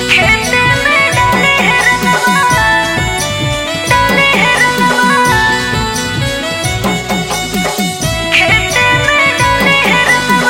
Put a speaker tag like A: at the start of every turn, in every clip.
A: खेते में डाले है रंगवा, डाले है रंगवा, खेते में डाले है रंगवा।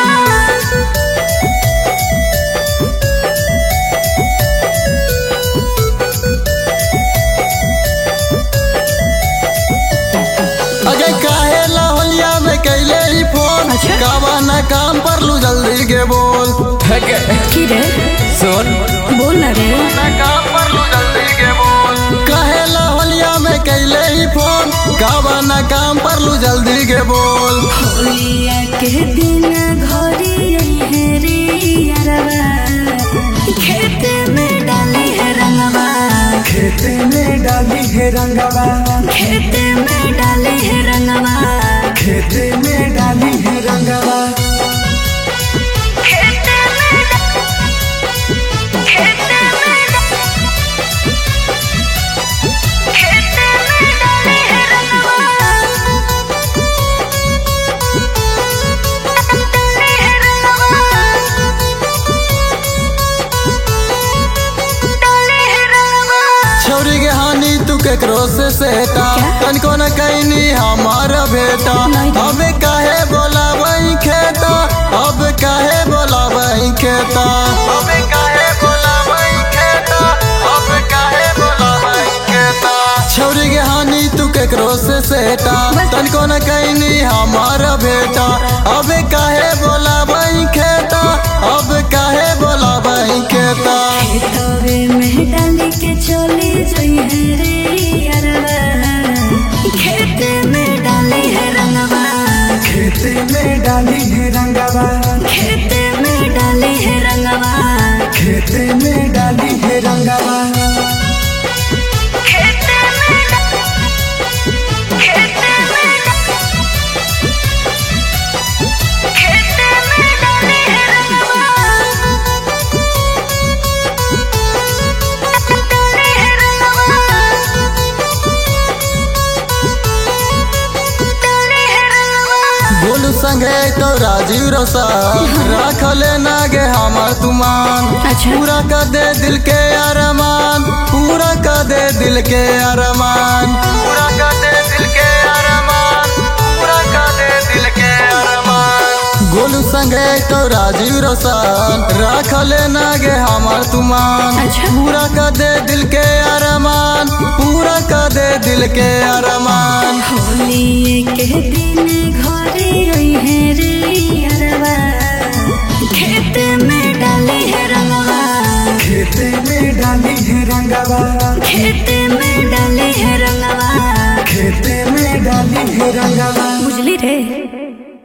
B: अगे काहे लाहौलिया में कैले ही फोन कावा ना काम पर लू जल्दी के बोल
C: की रे
D: सुन
C: बोल ना रे।
B: ना काम पर लू जल्दी के बोल काहे लाहौलिया में कैले ही फोन कावा ना काम पर लू जल्दी के बोल।
C: होलिया के दिन घोरी है रे यारवा, खेते में डाली है रंगवा,
D: खेते में डाली है रंगवा,
C: खेते में डाली है रंगवा,
D: खेते में डाली है रंगवा।
A: खेते में खेते में खेते में डाले है रंगवा, डाले है रंगवा, डाले है रंगवा।
B: छौरी के हानि तू केकरो से सेटा तनको न कैनी हमारा बेटा। अब काहे बोला वही खेता, अब काहे बोला वही खेता, अब काहे बोला वही खेता, अब काहे बोला वही खेता। छौरी के हानि तू केकरो से सेटा तनको न कैनी हमारा बेटा। अब काहे बोला वही खेता, अब काहे बोला वही खेता।
C: खेतवे में डाली के चली जई है रे यारवा, खेते में डाली है रंगवा,
D: खेते में डाली है रंगवा,
C: खेते में डाली है रंगवा,
D: खेते में डाली है रंगवा।
A: खेते में खेते में खेते में डाले है रंगवा, डाले है रंगवा, डाले है रंगवा।
B: बोलू संगे तो राजीव रोशन रखले ना गे हमर तुमान।
C: अच्छा।
B: पूरा कर दे दिल के अरमान, पूरा कर दे दिल के अरमान, पूरा कर दे दिल के अरमान, पूरा कर दे दिल के अरमान। गोलू संगे तो राजीव रोशन रखले ना गे हमर तुमान।
C: अच्छा।
B: पूरा कर दे दिल के अरमान, पूरा कर दे दिल के अरमान।
C: होलिए के दिन घरे आई है रे यारवा, खेते में डाली है रंगवा,
D: खेते में डाली है रंगवा,
C: खेते में डाली है रंगवा,
D: खेते में डाली है रंगवा।
C: बुझली रे।